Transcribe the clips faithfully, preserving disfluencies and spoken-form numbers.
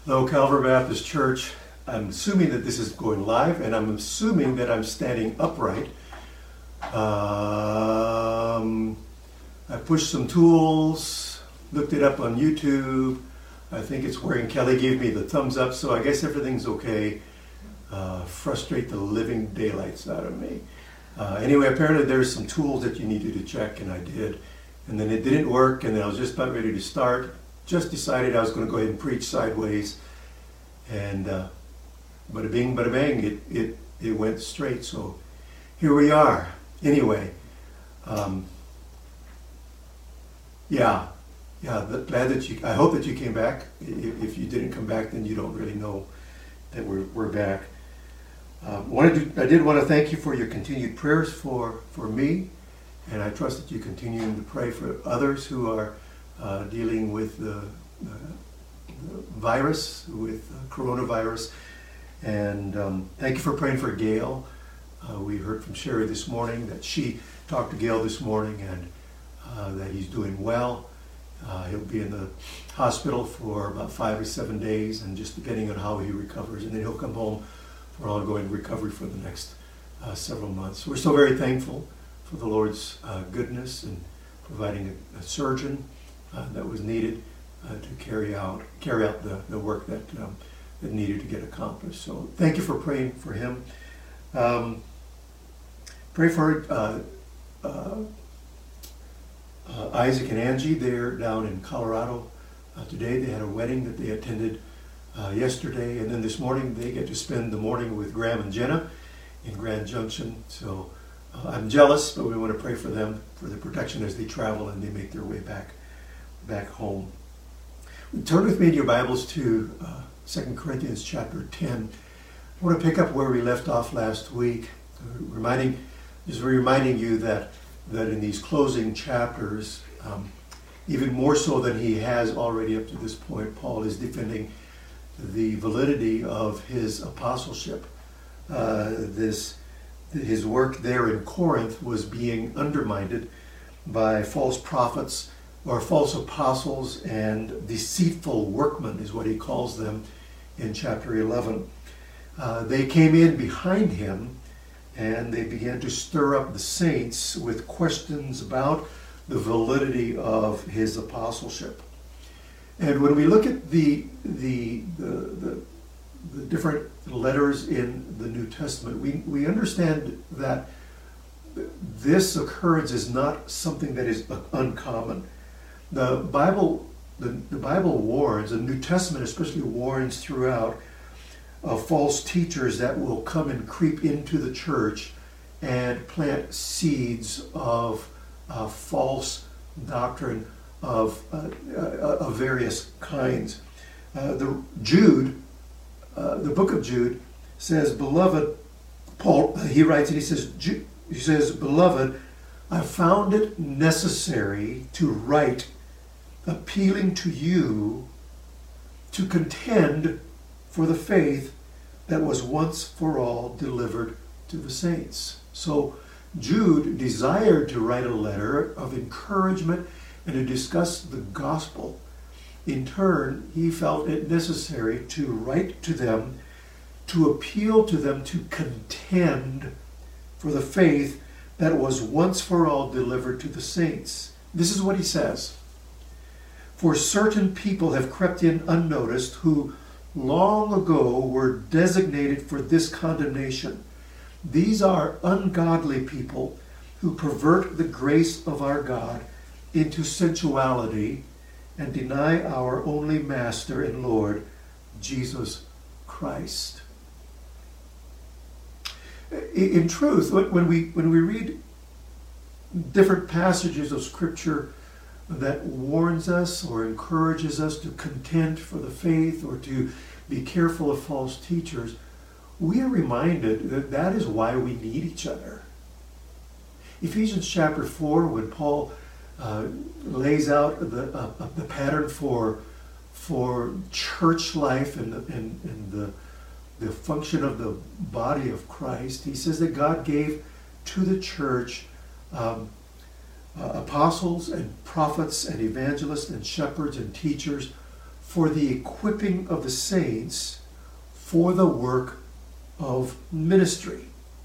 Hello, Calvary Baptist Church. I'm assuming that this is going live, and I'm assuming that I'm standing upright. Um, I pushed some tools, looked it up on YouTube. I think it's working. Kelly gave me the thumbs up, so I guess everything's okay. Uh, frustrate the living daylights out of me. Uh, anyway, apparently there's some tools that you needed to check, and I did. And then it didn't work, and then I was just about ready to start. Just decided I was going to go ahead and preach sideways. And uh, bada bing, bada bang, it, it, it went straight. So here we are. Anyway, um, yeah, yeah, the, glad that you, I hope that you came back. If, if you didn't come back, then you don't really know that we're, we're back. Uh, wanted to, I did want to thank you for your continued prayers for, for me, and I trust that you continue to pray for others who are uh, dealing with the, the, the virus, with uh, coronavirus. And um, thank you for praying for Gail. Uh, we heard from Sherry this morning that she talked to Gail this morning and uh, that he's doing well. Uh, he'll be in the hospital for about five or seven days, and just depending on how he recovers, and then he'll come home for ongoing recovery for the next uh, several months. We're so very thankful for the Lord's uh, goodness and providing a, a surgeon uh, that was needed uh, to carry out carry out the, the work that um, that needed to get accomplished. So thank you for praying for him. Um, pray for uh, uh, uh, Isaac and Angie. They're down in Colorado uh, today. They had a wedding that they attended uh, yesterday, and then this morning they get to spend the morning with Graham and Jenna in Grand Junction. So uh, I'm jealous, but we want to pray for them, for their protection as they travel and they make their way back back home. Turn with me in your Bibles to uh, Second Corinthians chapter ten. I want to pick up where we left off last week, reminding, just reminding you that, that in these closing chapters, um, even more so than he has already up to this point, Paul is defending the validity of his apostleship. Uh, this his work there in Corinth was being undermined by false prophets or false apostles and deceitful workmen, is what he calls them in chapter eleven. Uh, they came in behind him and they began to stir up the saints with questions about the validity of his apostleship. And when we look at the the the, the, the different letters in the New Testament, we, we understand that this occurrence is not something that is uncommon. The Bible, the, the Bible warns, the New Testament especially warns throughout of false teachers that will come and creep into the church and plant seeds of uh, false doctrine of, uh, uh, of various kinds. Uh, the Jude, uh, the book of Jude says, "Beloved," Paul, uh, he writes and he says, Jude, he says, "Beloved, I found it necessary to write, appealing to you to contend for the faith that was once for all delivered to the saints." So Jude desired to write a letter of encouragement and to discuss the gospel. In turn, he felt it necessary to write to them, to appeal to them to contend for the faith that was once for all delivered to the saints. This is what he says. "For certain people have crept in unnoticed, who long ago were designated for this condemnation. These are ungodly people who pervert the grace of our God into sensuality and deny our only Master and Lord, Jesus Christ." In truth, when we when we read different passages of Scripture that warns us or encourages us to contend for the faith or to be careful of false teachers, we are reminded that that is why we need each other. Ephesians chapter four, when Paul uh, lays out the, uh, the pattern for, for church life and, and, and the, the function of the body of Christ, he says that God gave to the church um, uh, apostles and prophets and evangelists and shepherds and teachers for the equipping of the saints for the work of ministry.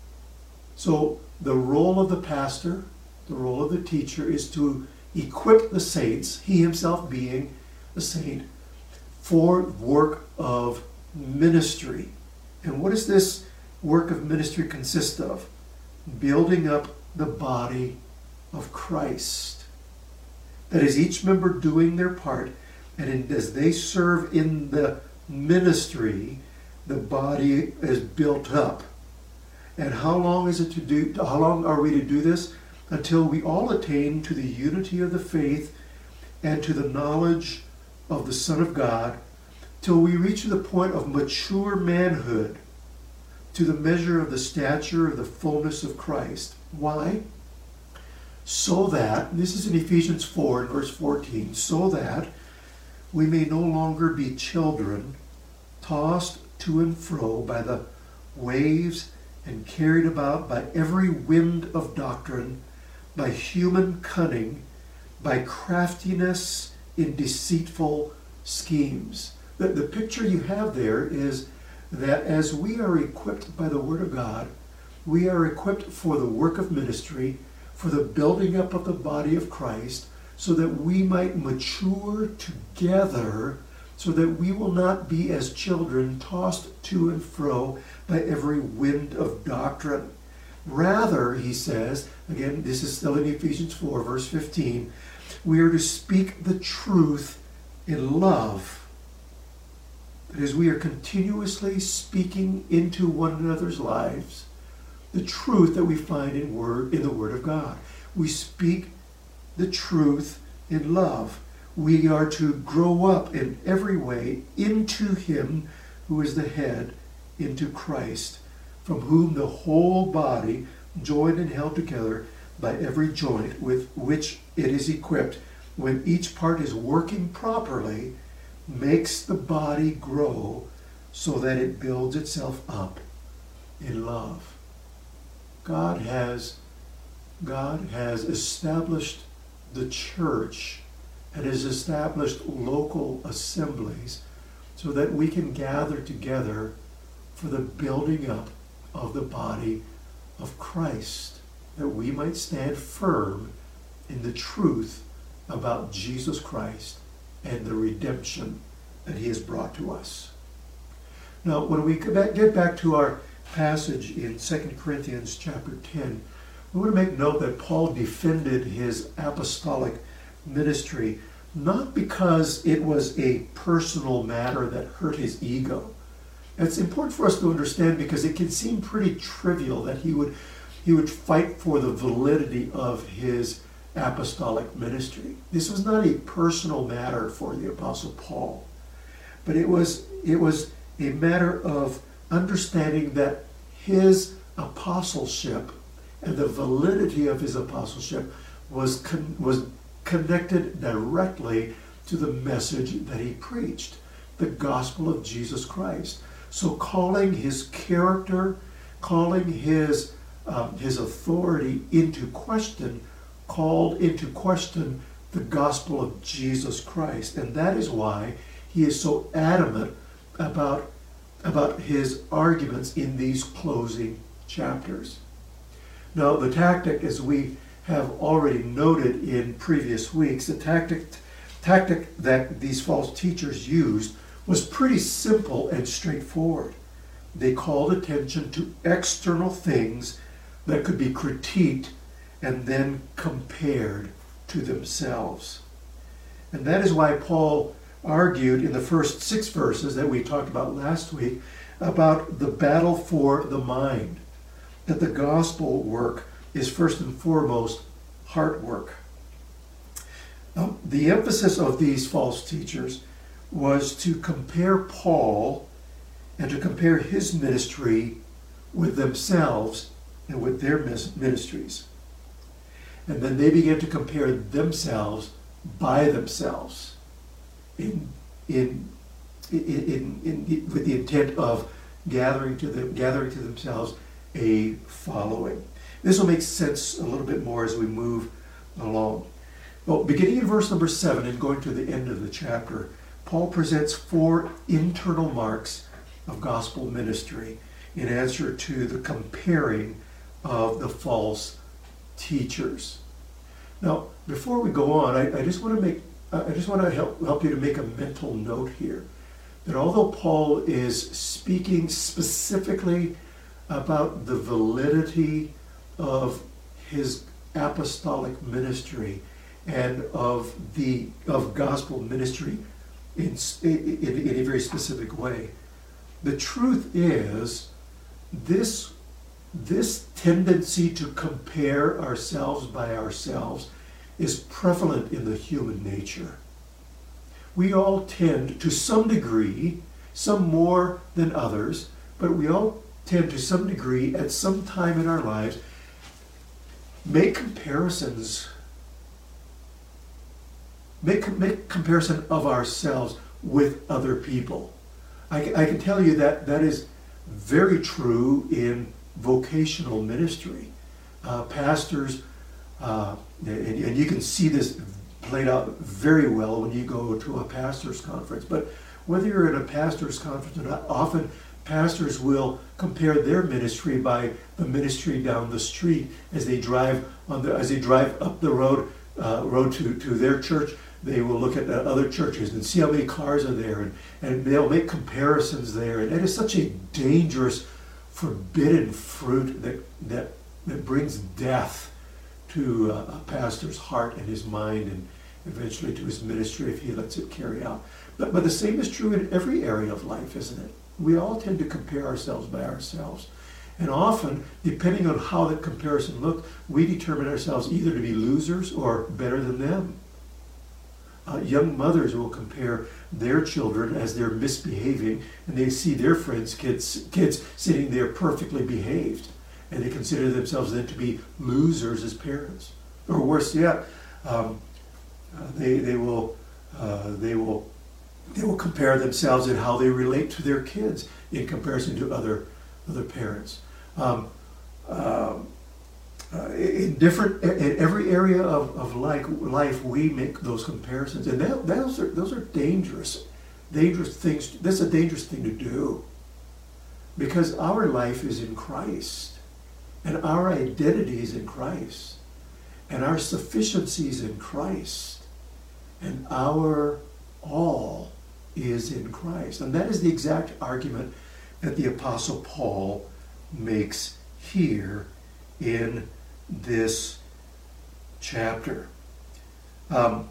So the role of the pastor, the role of the teacher, is to equip the saints, he himself being a saint, for work of ministry. And what does this work of ministry consist of? Building up the body of Christ. That is, each member doing their part, and in, as they serve in the ministry, the body is built up. And how long is it to do? How long are we to do this? Until we all attain to the unity of the faith and to the knowledge of the Son of God, till we reach the point of mature manhood, to the measure of the stature of the fullness of Christ. Why? So that, this is in Ephesians four and verse fourteen, so that we may no longer be children, tossed to and fro by the waves and carried about by every wind of doctrine, by human cunning, by craftiness in deceitful schemes. The, the picture you have there is that as we are equipped by the Word of God, we are equipped for the work of ministry, for the building up of the body of Christ, so that we might mature together, so that we will not be as children tossed to and fro by every wind of doctrine. Rather, he says, again, this is still in Ephesians four, verse fifteen, we are to speak the truth in love. That is, we are continuously speaking into one another's lives the truth that we find in word in the Word of God. We speak the truth in love. We are to grow up in every way into Him who is the head, into Christ, from whom the whole body, joined and held together by every joint with which it is equipped, when each part is working properly, makes the body grow so that it builds itself up in love. God has, God has established the church and has established local assemblies so that we can gather together for the building up of the body of Christ, that we might stand firm in the truth about Jesus Christ and the redemption that He has brought to us. Now, when we get back to our passage in Second Corinthians chapter ten, we want to make note that Paul defended his apostolic ministry not because it was a personal matter that hurt his ego. It's important for us to understand because it can seem pretty trivial that he would he would fight for the validity of his apostolic ministry. This was not a personal matter for the Apostle Paul, but it was it was a matter of understanding that his apostleship and the validity of his apostleship was con- was connected directly to the message that he preached, the gospel of Jesus Christ. So calling his character, calling his um, his authority into question, called into question the gospel of Jesus Christ. And that is why he is so adamant about, about his arguments in these closing chapters. Now, the tactic, as we have already noted in previous weeks, the tactic, tactic that these false teachers used was pretty simple and straightforward. They called attention to external things that could be critiqued and then compared to themselves. And that is why Paul argued in the first six verses that we talked about last week about the battle for the mind, that the gospel work is first and foremost heart work. Um, the emphasis of these false teachers was to compare Paul and to compare his ministry with themselves and with their ministries. And then they began to compare themselves by themselves in, in, in, in, in, with the intent of gathering to them, gathering to themselves a following. This will make sense a little bit more as we move along. Well, beginning in verse number seven and going to the end of the chapter, Paul presents four internal marks of gospel ministry in answer to the comparing of the false teachers. Now, before we go on, I, I just want to make I just want to help help you to make a mental note here that although Paul is speaking specifically about the validity of his apostolic ministry and of the of gospel ministry in, in, in a very specific way, the truth is this this tendency to compare ourselves by ourselves is prevalent in the human nature. We all tend to some degree, some more than others, but we all tend to some degree at some time in our lives make comparisons, make, make comparison of ourselves with other people. I, I can tell you that that is very true in vocational ministry. Uh, pastors, uh, and, and you can see this played out very well when you go to a pastor's conference. But whether you're at a pastor's conference or not, often pastors will compare their ministry by the ministry down the street as they drive on the as they drive up the road uh, road to, to their church. They will look at other churches and see how many cars are there, and, and they'll make comparisons there. And it is such a dangerous, forbidden fruit that that, that brings death to a, a pastor's heart and his mind, and eventually to his ministry if he lets it carry out. But, but the same is true in every area of life, isn't it? We all tend to compare ourselves by ourselves. And often, depending on how that comparison looked, we determine ourselves either to be losers or better than them. Uh, young mothers will compare their children as they're misbehaving, and they see their friends' kids, kids sitting there perfectly behaved, and they consider themselves then to be losers as parents. Or worse yet, um, uh, they they will uh, they will they will compare themselves in how they relate to their kids in comparison to other other parents. Um, um, Uh, in different, in every area of, of life, life, we make those comparisons, and that, those are those are dangerous, dangerous things. That's a dangerous thing to do, because our life is in Christ, and our identity is in Christ, and our sufficiency is in Christ, and our all is in Christ, and that is the exact argument that the Apostle Paul makes here in this chapter. Um,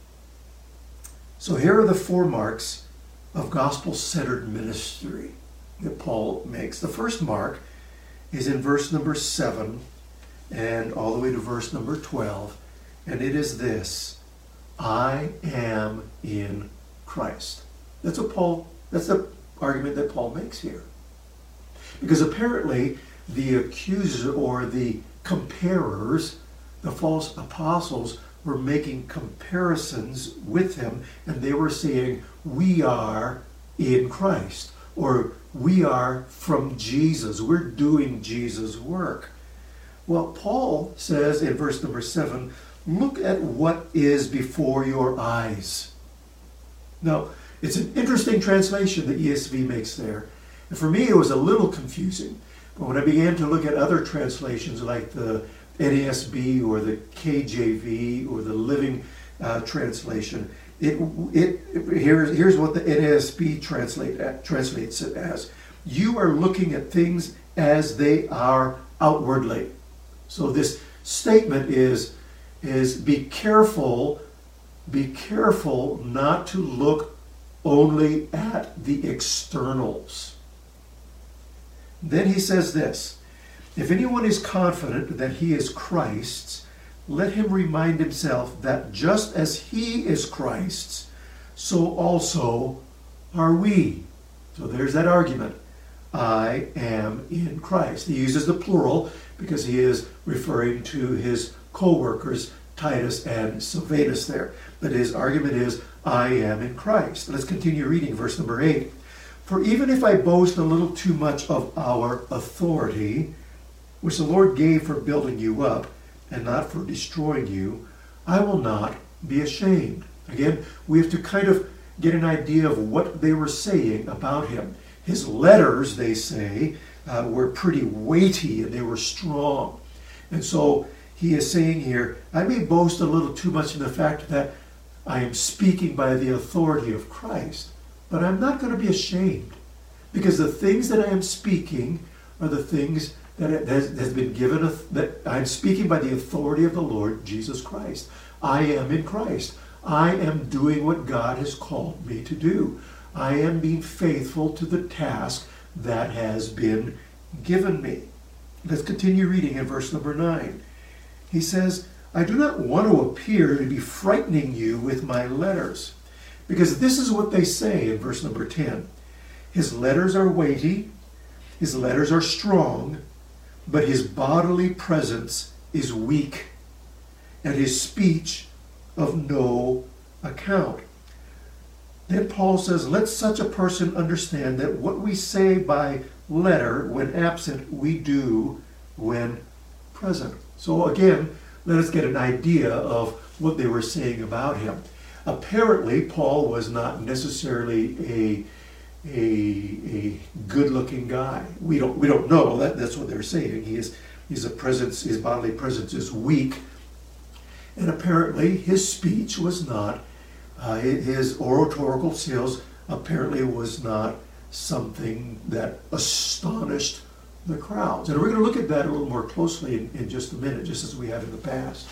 so here are the four marks of gospel-centered ministry that Paul makes. The first mark is in verse number seven and all the way to verse number twelve, and it is this: I am in Christ. That's what Paul, that's the argument that Paul makes here. Because apparently the accusers or the comparers, the false apostles, were making comparisons with him, and they were saying, we are in Christ, or we are from Jesus, we're doing Jesus' work. Well, Paul says in verse number seven, look at what is before your eyes. Now, it's an interesting translation that E S V makes there. And for me, it was a little confusing. But when I began to look at other translations like the N A S B or the K J V or the Living uh, Translation, it it here's here's what the N A S B translate translates it as: you are looking at things as they are outwardly. So this statement is is be careful, be careful not to look only at the externals. Then he says this: if anyone is confident that he is Christ's, let him remind himself that just as he is Christ's, so also are we. So there's that argument. I am in Christ. He uses the plural because he is referring to his co-workers, Titus and Silvanus there. But his argument is, I am in Christ. Let's continue reading verse number eight. For even if I boast a little too much of our authority, which the Lord gave for building you up and not for destroying you, I will not be ashamed. Again, we have to kind of get an idea of what they were saying about him. His letters, they say, uh, were pretty weighty and they were strong. And so he is saying here, I may boast a little too much in the fact that I am speaking by the authority of Christ, but I'm not going to be ashamed, because the things that I am speaking are the things that has, has been given, a, that I'm speaking by the authority of the Lord Jesus Christ. I am in Christ. I am doing what God has called me to do. I am being faithful to the task that has been given me. Let's continue reading in verse number nine. He says, I do not want to appear to be frightening you with my letters, because this is what they say in verse number ten. His letters are weighty, his letters are strong, but his bodily presence is weak, and his speech of no account. Then Paul says, let such a person understand that what we say by letter when absent, we do when present. So again, let us get an idea of what they were saying about him. Apparently, Paul was not necessarily a a, a good-looking guy. We don't we don't know. That, that's what they're saying. He is he's a presence. His bodily presence is weak, and apparently his speech was not. Uh, his oratorical skills apparently was not something that astonished the crowds. And we're going to look at that a little more closely in, in just a minute, just as we have in the past.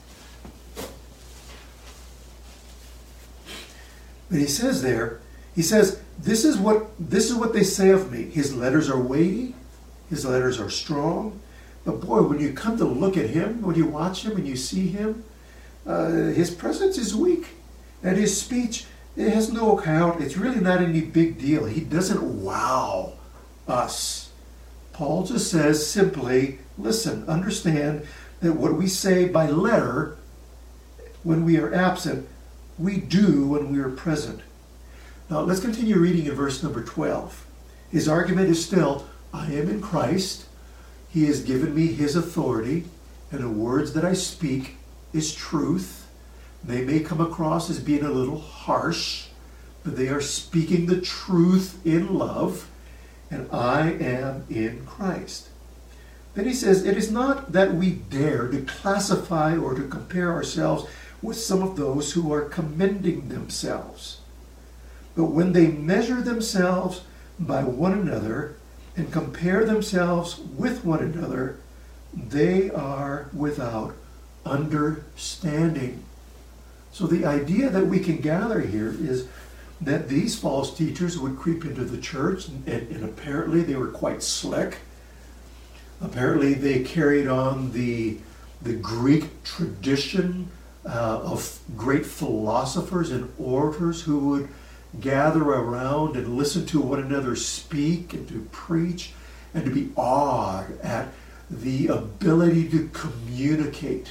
But he says there, he says, this is what this is what they say of me. His letters are weighty, his letters are strong. But boy, when you come to look at him, when you watch him and you see him, uh, his presence is weak. And his speech, it has no account. It's really not any big deal. He doesn't wow us. Paul just says simply, listen, understand that what we say by letter when we are absent, we do when we are present. Now let's continue reading in verse number twelve. His argument is still, I am in Christ. He has given me his authority, and the words that I speak is truth. They may come across as being a little harsh, but they are speaking the truth in love, and I am in Christ. Then he says, it is not that we dare to classify or to compare ourselves with some of those who are commending themselves. But when they measure themselves by one another and compare themselves with one another, they are without understanding. So the idea that we can gather here is that these false teachers would creep into the church, and, and apparently they were quite slick. Apparently they carried on the, the Greek tradition uh, of great philosophers and orators who would gather around and listen to one another speak and to preach and to be awed at the ability to communicate.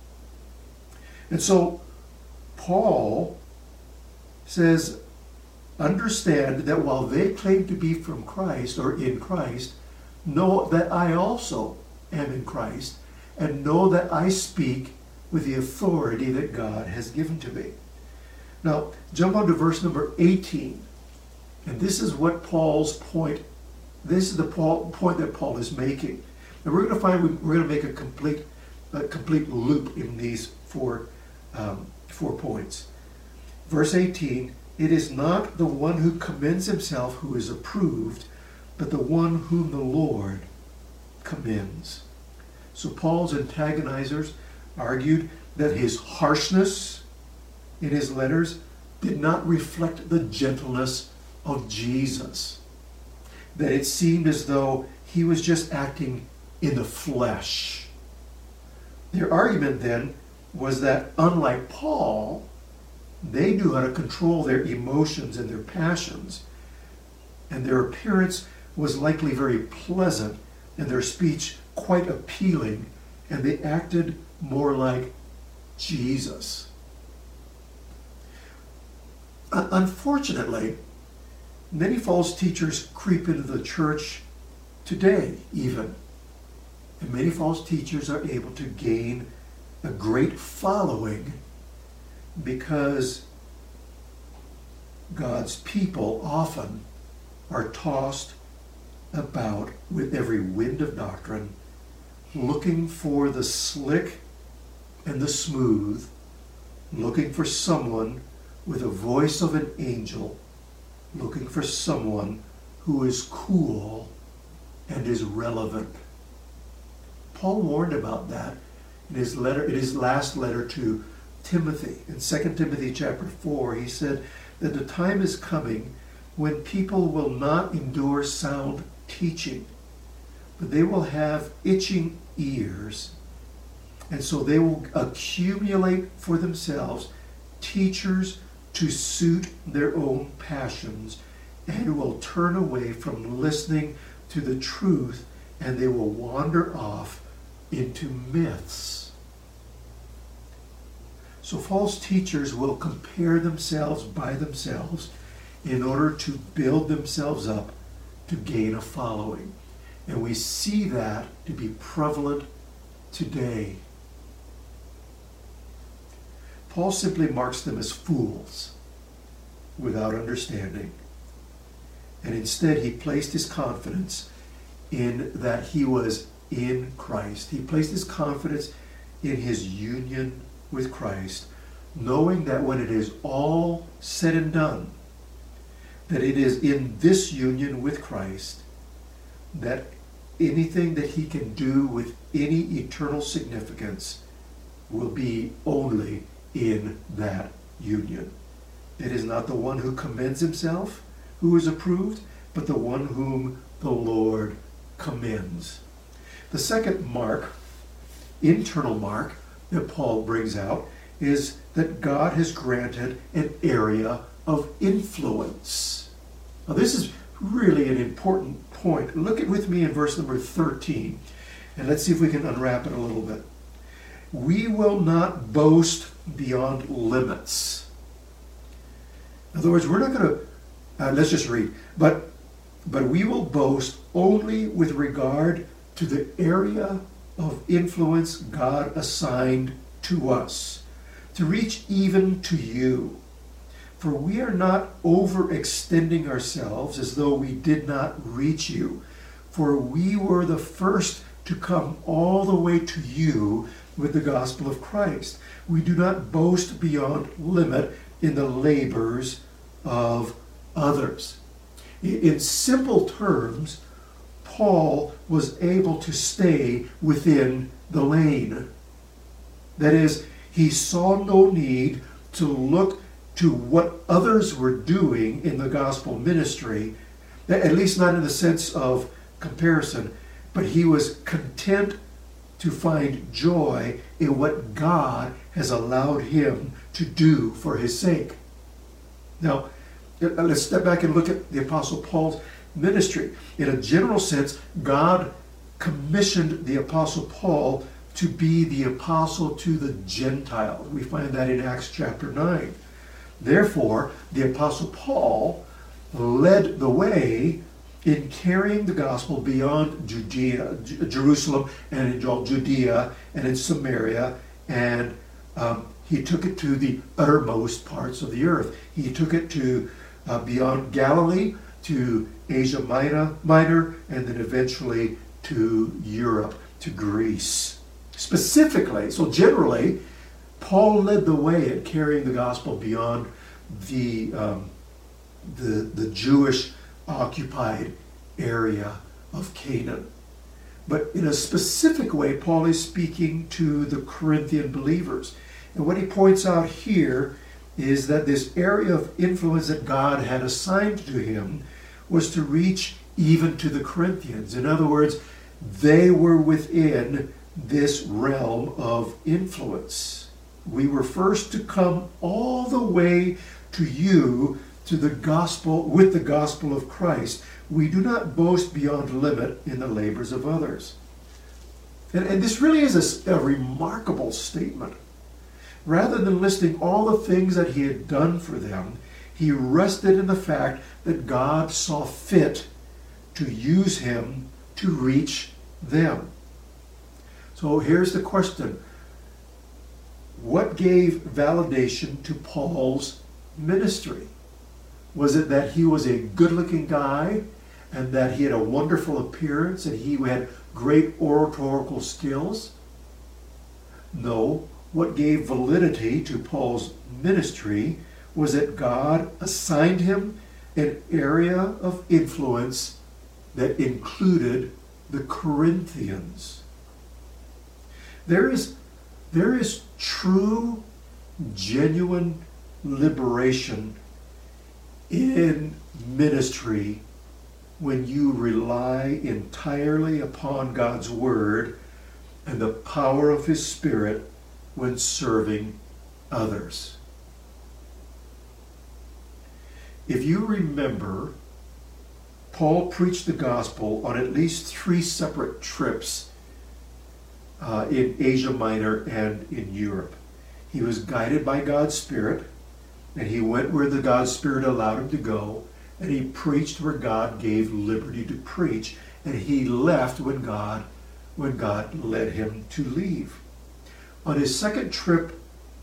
And so Paul says, understand that while they claim to be from Christ or in Christ, know that I also am in Christ, and know that I speak with the authority that God has given to me. Now, jump on to verse number eighteen. And this is what Paul's point, this is the Paul, point that Paul is making. And we're going to find, we're going to make a complete, a complete loop in these four um, Four points. Verse eighteen, it is not the one who commends himself who is approved, but the one whom the Lord commends. So Paul's antagonizers argued that his harshness in his letters did not reflect the gentleness of Jesus. That it seemed as though he was just acting in the flesh. Their argument then was that unlike Paul, they knew how to control their emotions and their passions, and their appearance was likely very pleasant, and their speech quite appealing, and they acted more like Jesus. Unfortunately, many false teachers creep into the church today even, and many false teachers are able to gain a great following because God's people often are tossed about with every wind of doctrine, looking for the slick and the smooth, looking for someone with a voice of an angel, looking for someone who is cool and is relevant. Paul warned about that in his letter, in his last letter to Timothy. In Second Timothy chapter four, he said that the time is coming when people will not endure sound teaching, but they will have itching ears, and so they will accumulate for themselves teachers to suit their own passions, and will turn away from listening to the truth, and they will wander off into myths. So false teachers will compare themselves by themselves in order to build themselves up to gain a following. And we see that to be prevalent today. Paul simply marks them as fools without understanding. And instead he placed his confidence in that he was in Christ. He placed his confidence in his union with Christ, knowing that when it is all said and done, that it is in this union with Christ that anything that he can do with any eternal significance will be only in that union. It is not the one who commends himself who is approved, but the one whom the Lord commends. The second mark, internal mark, that Paul brings out is that God has granted an area of influence. Now this is really an important point. Look at with me in verse number thirteen, and let's see if we can unwrap it a little bit. We will not boast beyond limits. In other words, we're not going to, uh, let's just read, but, but we will boast only with regard to the area of influence God assigned to us, to reach even to you. For we are not overextending ourselves as though we did not reach you, for we were the first to come all the way to you with the gospel of Christ. We do not boast beyond limit in the labors of others. In simple terms, Paul was able to stay within the lane. That is, he saw no need to look to what others were doing in the gospel ministry, at least not in the sense of comparison, but he was content to find joy in what God has allowed him to do for his sake. Now, let's step back and look at the Apostle Paul's ministry. In a general sense, God commissioned the Apostle Paul to be the apostle to the Gentiles. We find that in Acts chapter nine. Therefore, the Apostle Paul led the way in carrying the gospel beyond Judea, J- Jerusalem, and in all Judea and in Samaria, and um, he took it to the uttermost parts of the earth. He took it to uh, beyond Galilee, to Asia Minor, Minor, and then eventually to Europe, to Greece. Specifically, so generally, Paul led the way in carrying the gospel beyond the um, the, the Jewish occupied area of Canaan. But in a specific way, Paul is speaking to the Corinthian believers. And what he points out here is that this area of influence that God had assigned to him was to reach even to the Corinthians. In other words, they were within this realm of influence. We were first to come all the way to you to the gospel, with the gospel of Christ. We do not boast beyond limit in the labors of others. And, and this really is a, a remarkable statement. Rather than listing all the things that he had done for them, he rested in the fact that God saw fit to use him to reach them. So here's the question. What gave validation to Paul's ministry? Was it that he was a good-looking guy and that he had a wonderful appearance and he had great oratorical skills? No. What gave validity to Paul's ministry was that God assigned him an area of influence that included the Corinthians. There is, there is true, genuine liberation in ministry when you rely entirely upon God's Word and the power of His Spirit when serving others. If you remember, Paul preached the gospel on at least three separate trips uh, in Asia Minor and in Europe. He was guided by God's Spirit, and he went where the God's Spirit allowed him to go, and he preached where God gave liberty to preach, and he left when God, when God led him to leave. On his second trip,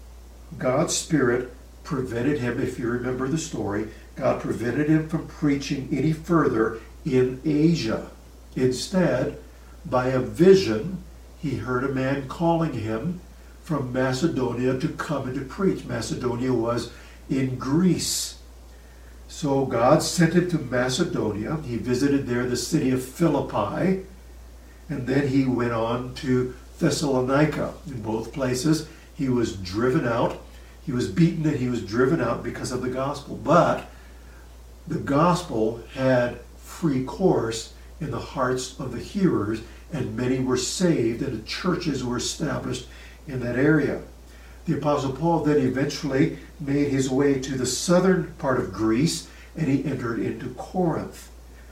God's Spirit prevented him, if you remember the story, God prevented him from preaching any further in Asia. Instead, by a vision, he heard a man calling him from Macedonia to come and to preach. Macedonia was in Greece. So God sent him to Macedonia. He visited there the city of Philippi, and then he went on to Thessalonica. In both places, he was driven out. He was beaten and he was driven out because of the gospel. But the gospel had free course in the hearts of the hearers, and many were saved, and the churches were established in that area. The Apostle Paul then eventually made his way to the southern part of Greece, and he entered into Corinth.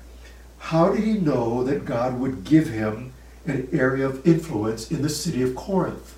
How did he know that God would give him an area of influence in the city of Corinth?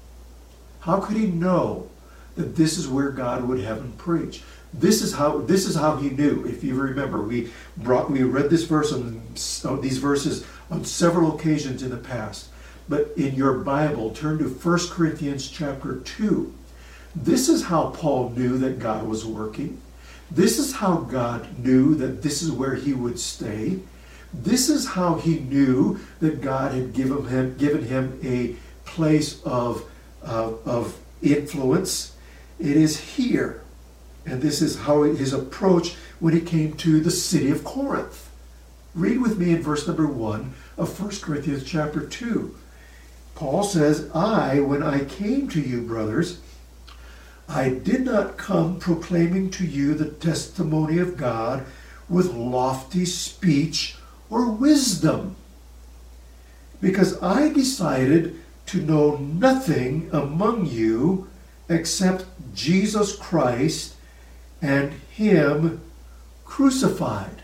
How could he know that this is where God would have him preach? This is how this is how he knew. If you remember, we brought we read this verse on uh, these verses on several occasions in the past. But in your Bible, turn to First Corinthians chapter two. This is how Paul knew that God was working. This is how God knew that this is where he would stay. This is how he knew that God had given him given him a place of uh, of influence. It is here. And this is how his approach when he came to the city of Corinth. Read with me in verse number one of First Corinthians chapter two. Paul says, I, when I came to you, brothers, I did not come proclaiming to you the testimony of God with lofty speech or wisdom, because I decided to know nothing among you except Jesus Christ and Him crucified.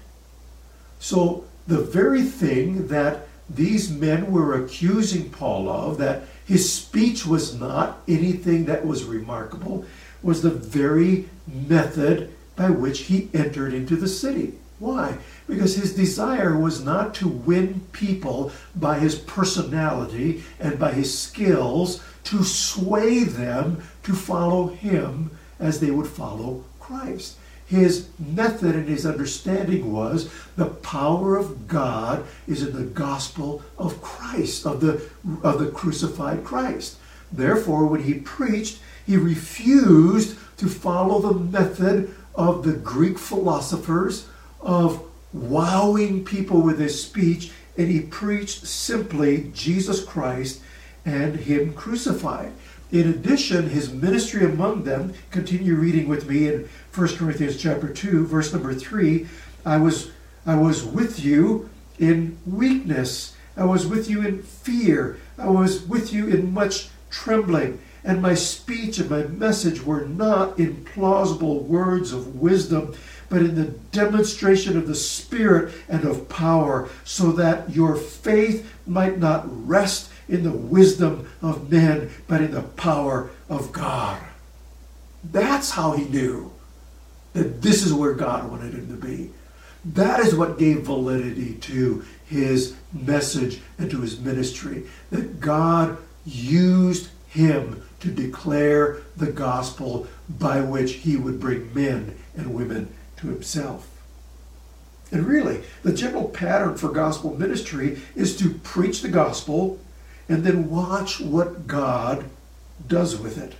So the very thing that these men were accusing Paul of, that his speech was not anything that was remarkable, was the very method by which he entered into the city. Why? Because his desire was not to win people by his personality and by his skills, to sway them to follow him as they would follow Christ. His method and his understanding was the power of God is in the gospel of Christ, of the, of the crucified Christ. Therefore, when he preached, he refused to follow the method of the Greek philosophers of wowing people with his speech, and he preached simply Jesus Christ and Him crucified. In addition, his ministry among them, continue reading with me in First Corinthians chapter two, verse number three, I was, I was with you in weakness. I was with you in fear. I was with you in much trembling. And my speech and my message were not in plausible words of wisdom, but in the demonstration of the Spirit and of power, so that your faith might not rest in the wisdom of men, but in the power of God. That's how he knew that this is where God wanted him to be. That is what gave validity to his message and to his ministry, that God used him to declare the gospel by which he would bring men and women to himself. And really, the general pattern for gospel ministry is to preach the gospel and then watch what God does with it.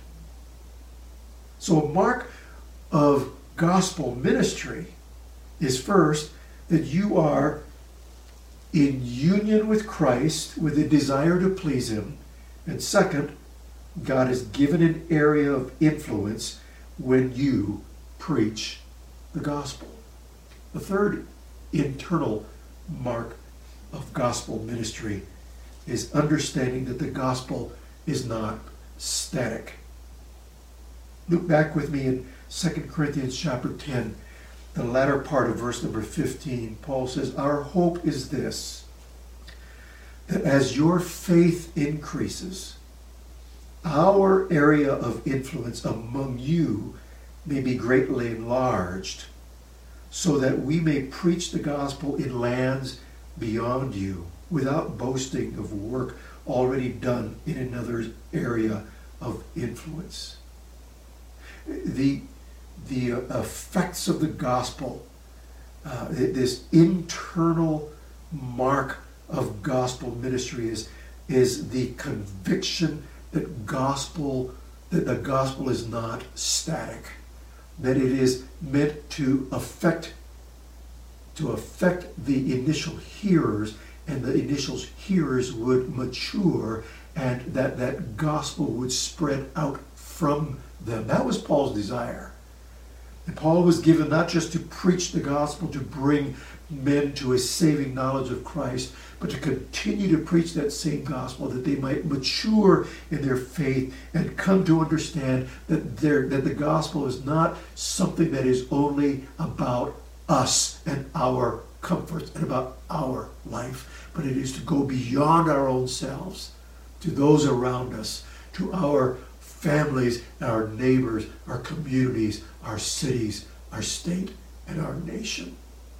So a mark of gospel ministry is first that you are in union with Christ with a desire to please him. And second, God has given an area of influence when you preach the gospel. The third internal mark of gospel ministry is understanding that the gospel is not static. Look back with me in Second Corinthians chapter ten, the latter part of verse number fifteen. Paul says, "Our hope is this, that as your faith increases, our area of influence among you may be greatly enlarged, so that we may preach the gospel in lands beyond you, without boasting of work already done in another area of influence." The, the effects of the gospel, uh, this internal mark of gospel ministry is, is the conviction that gospel, that the gospel is not static, that it is meant to affect, to affect the initial hearers, and the initial hearers would mature, and that that gospel would spread out from them. That was Paul's desire. And Paul was given not just to preach the gospel, to bring men to a saving knowledge of Christ, but to continue to preach that same gospel, that they might mature in their faith and come to understand that, that the gospel is not something that is only about us and our comforts and about our life, but it is to go beyond our own selves, to those around us, to our families, our neighbors, our communities, our cities, our state, and our nation.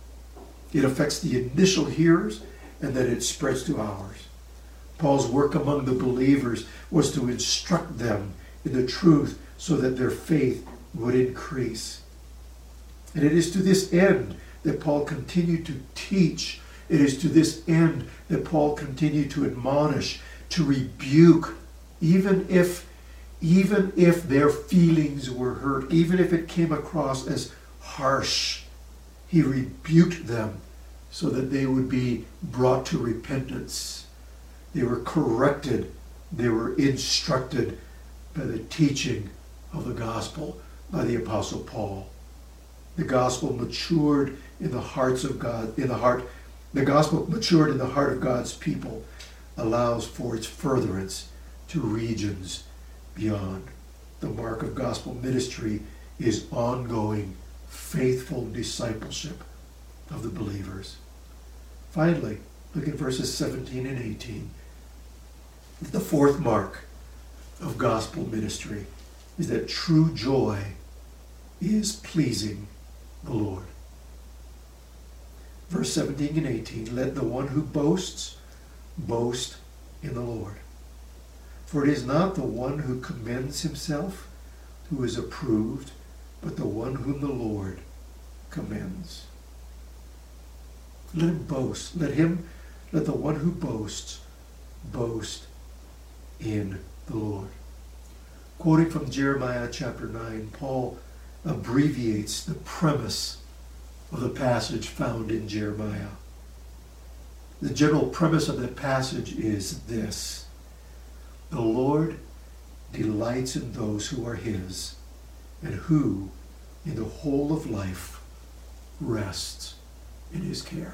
It affects the initial hearers, and then it spreads to ours. Paul's work among the believers was to instruct them in the truth so that their faith would increase. And it is to this end that Paul continued to teach. It is to this end that Paul continued to admonish, to rebuke, even if even if their feelings were hurt, even if it came across as harsh. He rebuked them so that they would be brought to repentance. They were corrected. They were instructed by the teaching of the gospel by the Apostle Paul. The gospel matured in the hearts of God, in the heart, the gospel matured in the heart of God's people, allows for its furtherance to regions beyond. The mark of gospel ministry is ongoing, faithful discipleship of the believers. Finally, look at verses seventeen and eighteen. The fourth mark of gospel ministry is that true joy is pleasing the Lord. Verse seventeen and eighteen, "Let the one who boasts, boast in the Lord. For it is not the one who commends himself who is approved, but the one whom the Lord commends." Let him boast. Let him, let the one who boasts, boast in the Lord. Quoting from Jeremiah chapter nine, Paul abbreviates the premise of the passage found in Jeremiah. The general premise of that passage is this: the Lord delights in those who are his, and who, in the whole of life, rests in his care.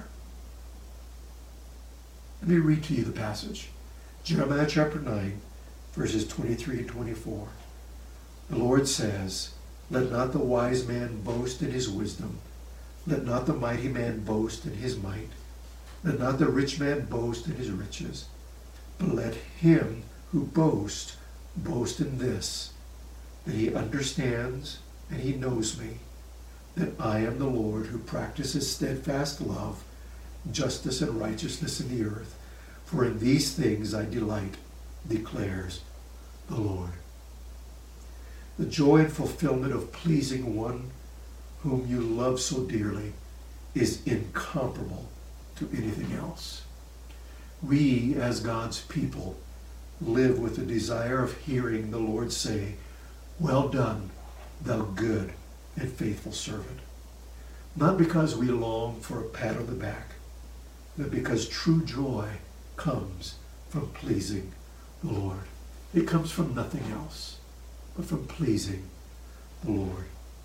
Let me read to you the passage. Jeremiah chapter nine, verses twenty-three and twenty-four. The Lord says, "Let not the wise man boast in his wisdom. Let not the mighty man boast in his might. Let not the rich man boast in his riches. But let him who boasts boast in this, that he understands and he knows me, that I am the Lord who practices steadfast love, justice and righteousness in the earth. For in these things I delight, declares the Lord." The joy and fulfillment of pleasing one whom you love so dearly, is incomparable to anything else. We, as God's people, live with the desire of hearing the Lord say, "Well done, thou good and faithful servant." Not because we long for a pat on the back, but because true joy comes from pleasing the Lord. It comes from nothing else but from pleasing the Lord.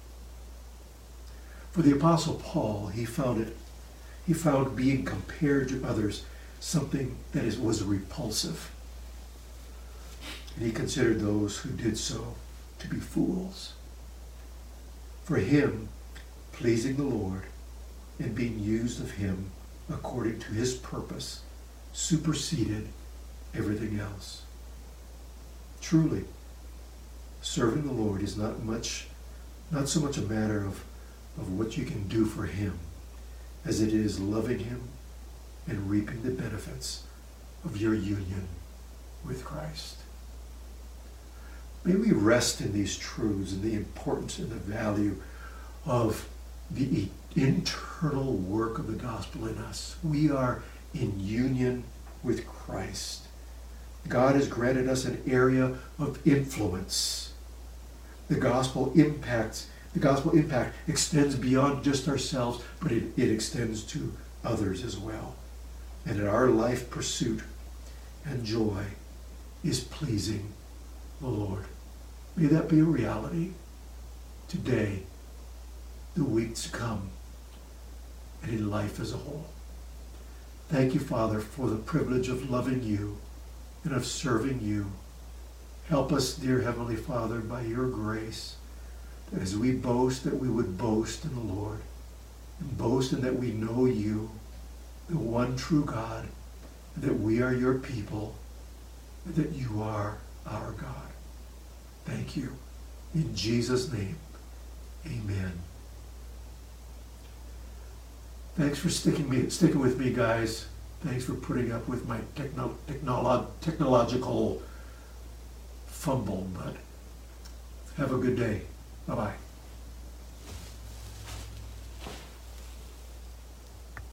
For the Apostle Paul, he found it, he found being compared to others something that is, was repulsive. And he considered those who did so to be fools. For him, pleasing the Lord and being used of him according to his purpose superseded everything else. Truly, serving the Lord is not much, not so much a matter of, of what you can do for him as it is loving him and reaping the benefits of your union with Christ. May we rest in these truths and the importance and the value of the internal work of the gospel in us. We are in union with Christ. God has granted us an area of influence. The gospel impacts, the gospel impact extends beyond just ourselves, but it, it extends to others as well. And in our life pursuit and joy is pleasing the Lord. May that be a reality today, the weeks to come, and in life as a whole. Thank you, Father, for the privilege of loving you and of serving you. Help us, dear Heavenly Father, by your grace, that as we boast, that we would boast in the Lord, and boast in that we know you, the one true God, and that we are your people, and that you are our God. Thank you. In Jesus' name, amen. Thanks for sticking me, sticking with me, guys. Thanks for putting up with my techno, technolo, technological fumble, but have a good day. Bye-bye.